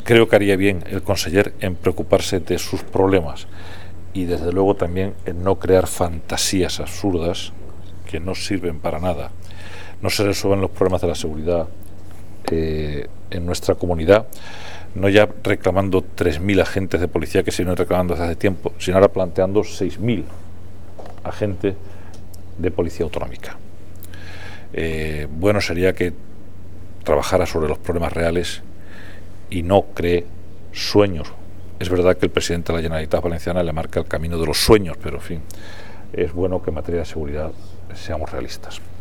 creo que haría bien el conseller en preocuparse de sus problemas y desde luego también en no crear fantasías absurdas que no sirven para nada. No se resuelven los problemas de la seguridad en nuestra comunidad, no ya reclamando 3.000 agentes de policía que se vienen reclamando desde hace tiempo, sino ahora planteando 6.000 agentes de policía autonómica. Bueno sería que trabajara sobre los problemas reales y no cree sueños. Es verdad que el presidente de la Generalitat Valenciana le marca el camino de los sueños, pero en fin, es bueno que en materia de seguridad seamos realistas.